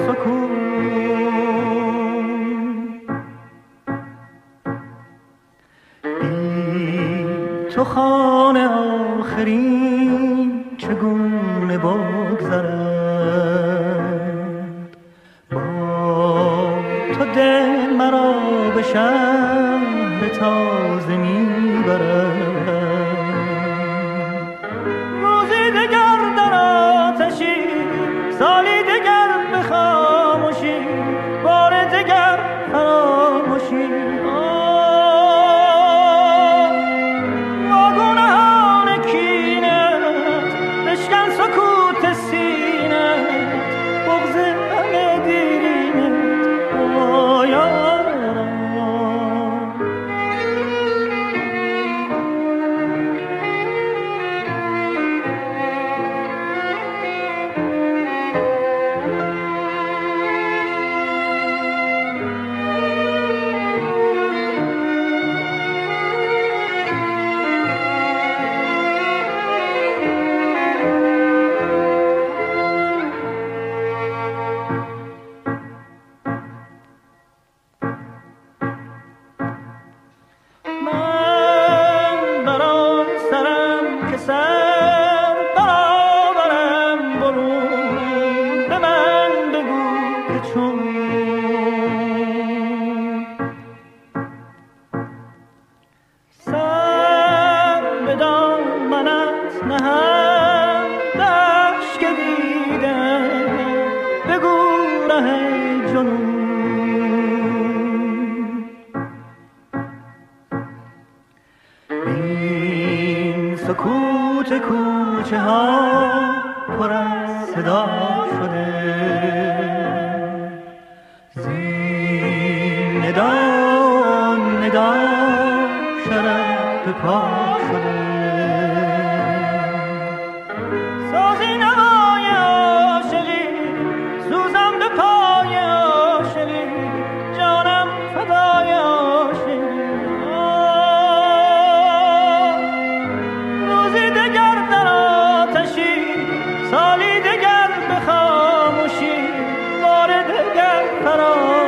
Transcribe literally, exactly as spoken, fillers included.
تو خانه آخرین چگونه بگذرد، با تو دل مرا به شهر تازه میبرد. روزی دگر در آتشی، سالی دگر به خاموشی، بار دگر فراموشی. این سکوت کوچه ها پر از صدا شده، زین ندا ندا شرف به پا شده. سازی نوای عاشقی، سوزم به پای عاشقی، جانم فدای عاشقی. سالی دگر به خاموشی، بار دگر فراموشی.